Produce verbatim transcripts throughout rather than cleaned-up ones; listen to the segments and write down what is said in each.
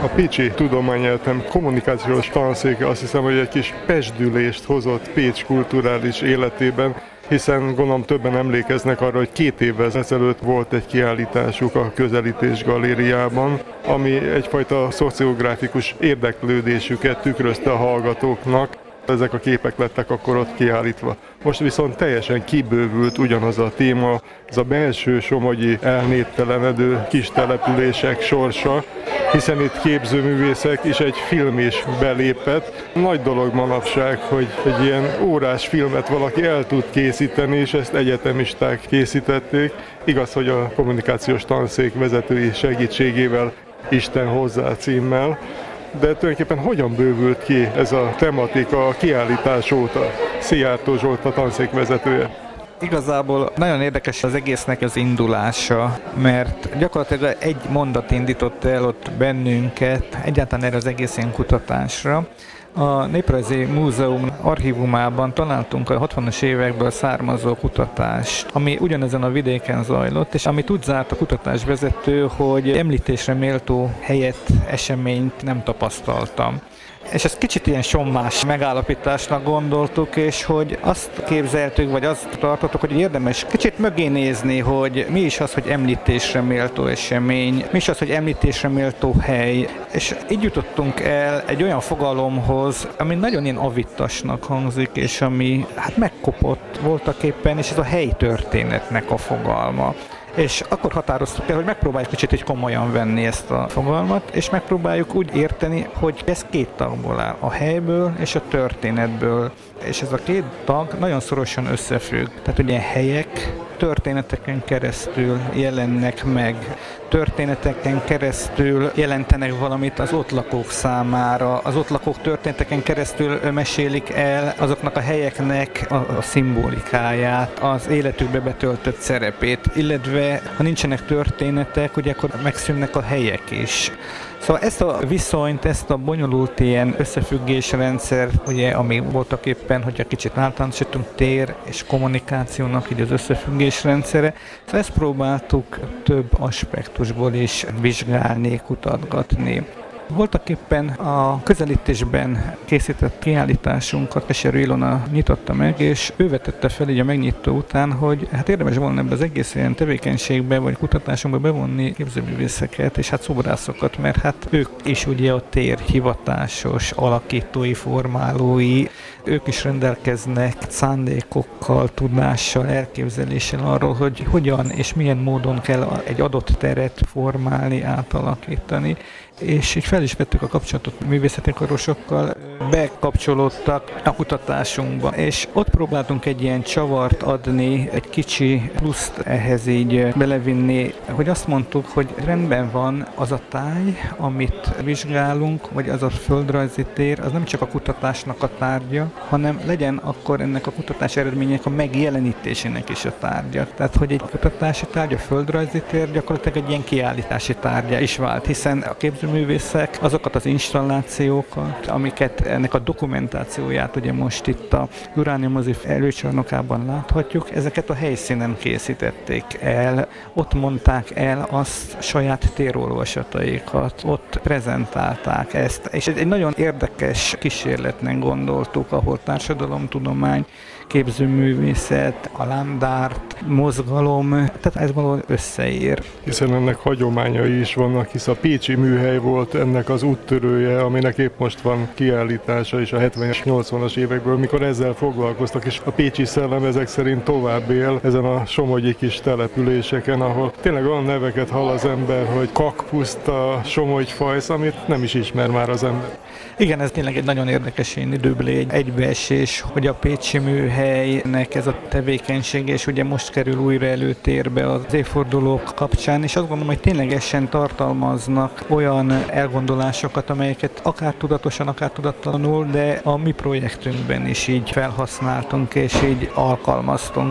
A Pécsi Tudományegyetem kommunikációs tanszéke azt hiszem, hogy egy kis pezsdülést hozott Pécs kulturális életében, hiszen gondolom többen emlékeznek arra, hogy két évvel ezelőtt volt egy kiállításuk a Közelítés Galériában, ami egyfajta szociográfikus érdeklődésüket tükrözte a hallgatóknak. Ezek a képek lettek akkor ott kiállítva. Most viszont teljesen kibővült ugyanaz a téma, ez a belső somogyi elnéptelenedő kis települések sorsa, hiszen itt képzőművészek és egy film is belépett. Nagy dolog manapság, hogy egy ilyen órás filmet valaki el tud készíteni, és ezt egyetemisták készítették. Igaz, hogy a kommunikációs tanszék vezetői segítségével Isten hozzá címmel. De tulajdonképpen hogyan bővült ki ez a tematika a kiállítás óta? Szijjártó Zsolt a tanszék vezetője. Igazából nagyon érdekes az egésznek az indulása, mert gyakorlatilag egy mondat indított el ott bennünket egyáltalán erre az egész ilyen kutatásra. A Néprajzi Múzeum archívumában találtunk a hatvanas évekből származó kutatást, ami ugyanezen a vidéken zajlott, és amit úgy zárt a kutatásvezető, hogy említésre méltó helyet, eseményt nem tapasztaltam. És ezt kicsit ilyen sommás megállapításnak gondoltuk, és hogy azt képzeltük, vagy azt tartottuk, hogy érdemes kicsit mögé nézni, hogy mi is az, hogy említésre méltó esemény, mi is az, hogy említésre méltó hely. És így jutottunk el egy olyan fogalomhoz, ami nagyon ilyen avittasnak hangzik, és ami hát megkopott voltaképpen, és ez a helytörténetnek a fogalma. És akkor határoztuk el, hogy megpróbáljuk kicsit így komolyan venni ezt a fogalmat, és megpróbáljuk úgy érteni, hogy ez két tagból áll, a helyből és a történetből. És ez a két tag nagyon szorosan összefügg. Tehát ugye helyek történeteken keresztül jelennek meg, történeteken keresztül jelentenek valamit az ott lakók számára, az ott lakók történeteken keresztül mesélik el azoknak a helyeknek a, a szimbolikáját, az életükbe betöltött szerepét, illetve ha nincsenek történetek, ugye akkor megszűnnek a helyek is. Szóval ezt a viszonyt, ezt a bonyolult ilyen összefüggésrendszer, ugye, ami voltak éppen, hogyha kicsit általánosítunk, tér és kommunikációnak így az összefüggésrendszere, szóval ezt próbáltuk több aspektusból is vizsgálni, kutatgatni. Voltak éppen a közelítésben készített kiállításunkat Keserű Ilona nyitotta meg, és ő vetette fel így a megnyitó után, hogy hát érdemes volna ebbe az egész ilyen tevékenységbe, vagy kutatásunkba bevonni képzőművészeket, és hát szobrászokat, mert hát ők is ugye a tér hivatásos alakítói, formálói, ők is rendelkeznek szándékokkal, tudással, elképzeléssel arról, hogy hogyan és milyen módon kell egy adott teret formálni, átalakítani. És így fel is vettük a kapcsolatot művészeti karosokkal, bekapcsolódtak a kutatásunkba, és ott próbáltunk egy ilyen csavart adni, egy kicsi pluszt ehhez így belevinni, hogy azt mondtuk, hogy rendben van az a táj, amit vizsgálunk, vagy az a földrajzi tér, az nem csak a kutatásnak a tárgya, hanem legyen akkor ennek a kutatás eredmények a megjelenítésének is a tárgya. Tehát, hogy egy kutatási tárgy, a földrajzi tér gyakorlatilag egy ilyen kiállítási tárgya is vált, hiszen a képzőművészek azokat az installációkat, amiket ennek a dokumentációját ugye most itt a Uránium mozi előcsarnokában láthatjuk, ezeket a helyszínen készítették el, ott mondták el azt saját térolvasataikat, ott prezentálták ezt, és egy nagyon érdekes kísérletnek gondoltuk, ahol társadalomtudomány, képzőművészet, a landárt, mozgalom, tehát ez valahol összeér. Hiszen ennek hagyományai is vannak, hisz a pécsi műhely volt ennek az úttörője, aminek épp most van kiállítása is a hetvenes, nyolcvanas évekből, mikor ezzel foglalkoztak, és a pécsi szellem ezek szerint tovább él ezen a somogyi kis településeken, ahol tényleg olyan neveket hall az ember, hogy Kakpuszta, Somogyfajsz, amit nem is ismer már az ember. Igen, ez tényleg egy nagyon érdekes időbeli egy egybeesés, hogy a pécsi műhelynek ez a tevékenység, és ugye most kerül újra előtérbe az évfordulók kapcsán, és azt gondolom, hogy ténylegesen tartalmaznak olyan elgondolásokat, amelyeket akár tudatosan, akár tudatlanul, de a mi projektünkben is így felhasználtunk, és így alkalmaztunk.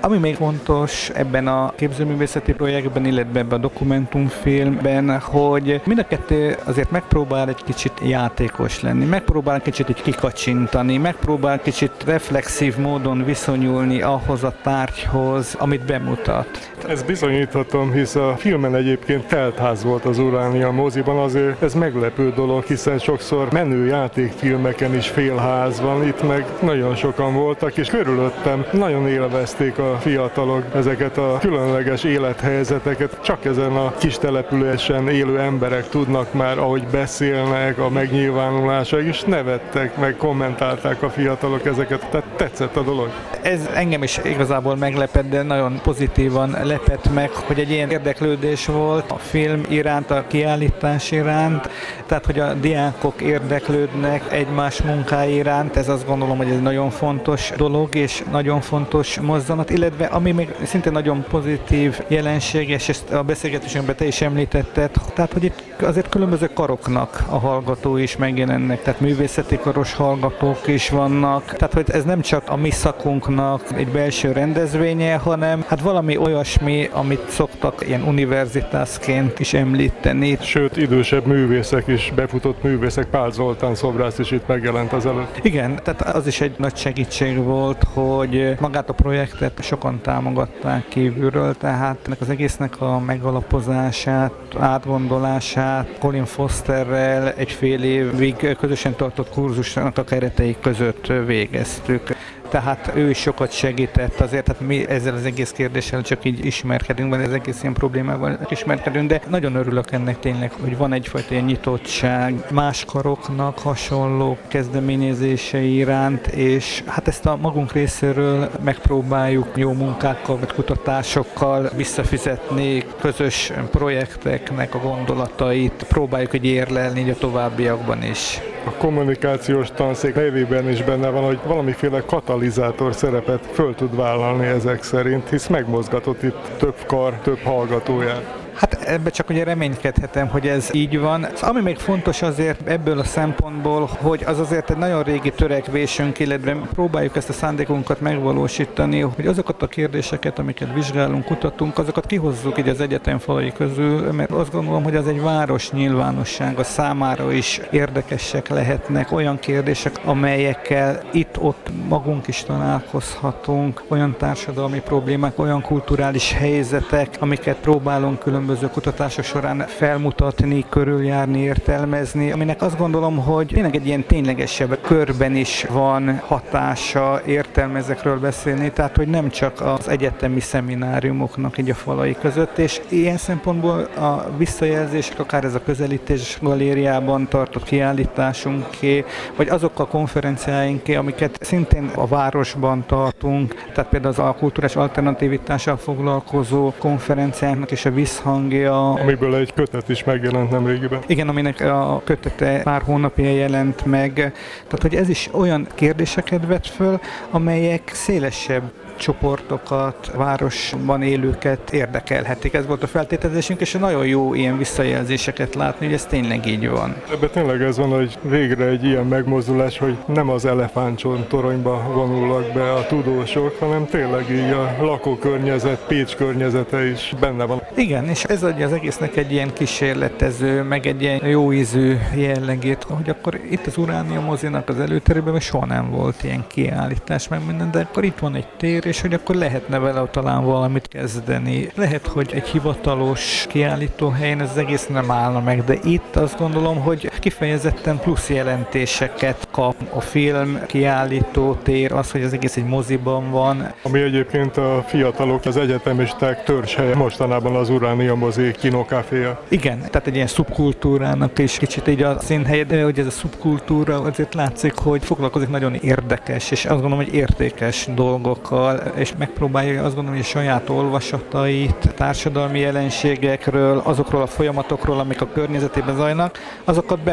Ami még fontos ebben a képzőművészeti projektben, illetve ebben a dokumentumfilmben, hogy mind a kettő azért megpróbál egy kicsit játékos lenni, megpróbál kicsit egy kikacsintani, megpróbál kicsit reflexív módon viszonyulni ahhoz a tárgyhoz, amit bemutat. Ezt bizonyíthatom, hisz a filmen egyébként teltház volt az Uránia moziban, azért ez meglepő dolog, hiszen sokszor menő játékfilmeken is félház van, itt meg nagyon sokan voltak, és körülöttem nagyon élvezték a fiatalok ezeket a különleges élethelyzeteket. Csak ezen a kis településen élő emberek tudnak már, ahogy beszélnek, a megnyilvánulásaik, és nevettek, meg kommentálták a fiatalok ezeket, tehát tetszett a dolog. Ez engem is igazából meglepett, de nagyon pozitívan lepett meg, hogy egy ilyen érdeklődés volt a film iránt, a kiállítás iránt, tehát hogy a diákok érdeklődnek egymás munkái iránt, ez azt gondolom, hogy ez nagyon fontos dolog, és nagyon fontos mozzanat, illetve ami még szintén nagyon pozitív jelenség, és ezt a beszélgetésünkben te is említetted, tehát hogy itt azért különböző karoknak a hallgatói is megjelennek, tehát művészeti karos hallgatók is vannak, tehát hogy ez nem csak a mi szakunknak egy belső rendezvénye, hanem hát valami olyasmi, amit szoktak ilyen univerzitásként is említeni. Sőt, idősebb művészek is, befutott művészek, Pál Zoltán szobrász is itt megjelent az előtt. Igen, tehát az is egy nagy segítség volt, hogy magát a projektet sokan támogatták kívülről, tehát ennek az egésznek a megalapozását, átgondolását Colin Fosterrel egy fél évig közösen tartott kurzusnak a keretei között végeztük. Tehát ő is sokat segített azért, tehát mi ezzel az egész kérdéssel csak így ismerkedünk, vagy az egész ilyen problémával ismerkedünk, de nagyon örülök ennek tényleg, hogy van egyfajta ilyen nyitottság más karoknak hasonló kezdeményezései iránt, és hát ezt a magunk részéről megpróbáljuk jó munkákkal, vagy kutatásokkal visszafizetni, közös projekteknek a gondolatait, próbáljuk hogy érlelni a továbbiakban is. A kommunikációs tanszék nevében is benne van, hogy valamiféle katalizátor szerepet föl tud vállalni ezek szerint, hisz megmozgatott itt több kar, több hallgatóját. Hát ebbe csak ugye reménykedhetem, hogy ez így van. Ami még fontos azért ebből a szempontból, hogy az azért egy nagyon régi törekvésünk, illetve próbáljuk ezt a szándékunkat megvalósítani, hogy azokat a kérdéseket, amiket vizsgálunk, kutatunk, azokat kihozzuk így az egyetem falai közül, mert azt gondolom, hogy az egy város nyilvánossága számára is érdekesek lehetnek, olyan kérdések, amelyekkel itt-ott magunk is találkozhatunk, olyan társadalmi problémák, olyan kulturális helyzetek, amiket próbálunk különböző különböző kutatások során felmutatni, körüljárni, értelmezni, aminek azt gondolom, hogy tényleg egy ilyen ténylegesebb körben is van hatása, értelme ezekről beszélni, tehát hogy nem csak az egyetemi szemináriumoknak így a falai között, és ilyen szempontból a visszajelzések, akár ez a közelítés galériában tartott kiállításunké, vagy azok a konferenciáinké, amiket szintén a városban tartunk, tehát például az a kulturális alternativitással foglalkozó konferenciáknak és a visszhangja. Amiből egy kötet is megjelent nemrégiben. Igen, aminek a kötete pár hónapja jelent meg. Tehát, hogy ez is olyan kérdéseket vet föl, amelyek szélesebb csoportokat, városban élőket érdekelhetik. Ez volt a feltételezésünk, és nagyon jó ilyen visszajelzéseket látni, hogy ez tényleg így van. Ebben tényleg ez van, hogy végre egy ilyen megmozdulás, hogy nem az elefántcsont toronyba vonulnak be a tudósok, hanem tényleg így a lakókörnyezet, Pécs környezete is benne van. Igen, és ez adja az egésznek egy ilyen kísérletező, meg egy ilyen jó ízű jellegét, hogy akkor itt az Uránia mozinak az előterében soha nem volt ilyen kiállítás, meg minden, de akkor itt van egy tér, és hogy akkor lehetne vele talán valamit kezdeni. Lehet, hogy egy hivatalos kiállítóhelyen ez az egész nem állna meg, de itt azt gondolom, hogy kifejezetten plusz jelentéseket kap a film, kiállító tér, az, hogy az egész egy moziban van. Ami egyébként a fiatalok, az egyetemisták törzshelye mostanában az Uránia mozi kinokaféja. Igen, tehát egy ilyen szubkultúrának is kicsit így a színhelye, de hogy ez a szubkultúra azért látszik, hogy foglalkozik nagyon érdekes, és azt gondolom, hogy értékes dolgokkal, és megpróbálja azt gondolom, hogy a saját olvasatait, társadalmi jelenségekről, azokról a folyamatokról, amik a környezetében zajlanak, azokat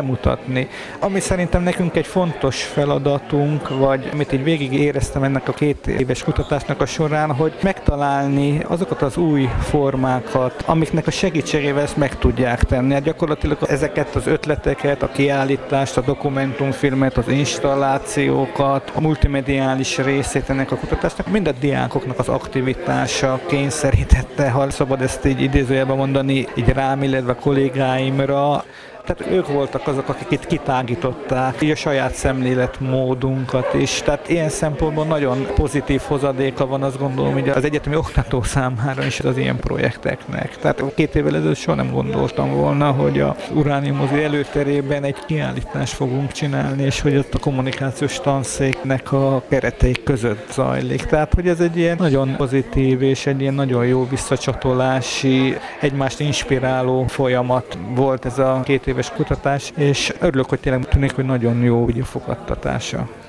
bemutatni. Ami szerintem nekünk egy fontos feladatunk, vagy amit így végig éreztem ennek a két éves kutatásnak a során, hogy megtalálni azokat az új formákat, amiknek a segítségével ezt meg tudják tenni. Hát gyakorlatilag ezeket az ötleteket, a kiállítást, a dokumentumfilmet, az installációkat, a multimediális részét ennek a kutatásnak, mind a diákoknak az aktivitása kényszerítette, ha szabad ezt így idézőjelben mondani, így rám, illetve a kollégáimra. Tehát ők voltak azok, akik itt kitágították így a saját szemléletmódunkat is. Tehát ilyen szempontból nagyon pozitív hozadéka van, azt gondolom, hogy az egyetemi oktató számára is az ilyen projekteknek. Tehát két évvel ezelőtt soha nem gondoltam volna, hogy a Uránium mozi előterében egy kiállítást fogunk csinálni, és hogy ott a kommunikációs tanszéknek a keretei között zajlik. Tehát, hogy ez egy ilyen nagyon pozitív és egy ilyen nagyon jó visszacsatolási, egymást inspiráló folyamat volt ez a két éves kutatás, és örülök, hogy tényleg tűnik, hogy nagyon jó ugye fogadtatása.